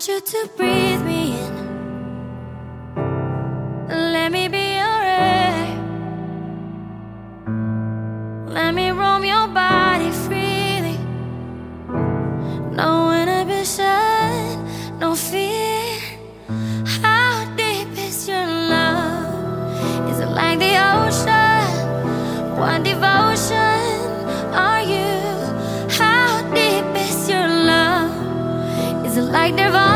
want you to breathe me in. Let me be your air. Let me roam your body freely. No inhibition, no fear. How deep is your love? Is it like the ocean? What devotion are you? How deep is your love? Is it like Nirvana?